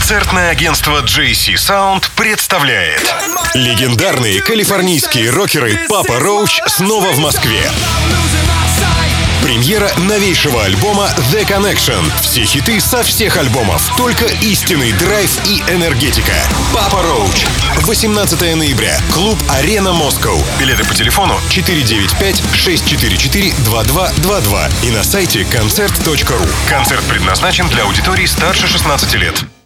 Концертное агентство JC Sound представляет. Легендарные калифорнийские рокеры Папа Роуч снова в Москве. Премьера новейшего альбома The Connection. Все хиты со всех альбомов. Только истинный драйв и энергетика. Папа Роуч. 18 ноября. Клуб Арена Москва. Билеты по телефону 495-644-2222 и на сайте концерт.ру. Концерт предназначен для аудитории старше 16 лет.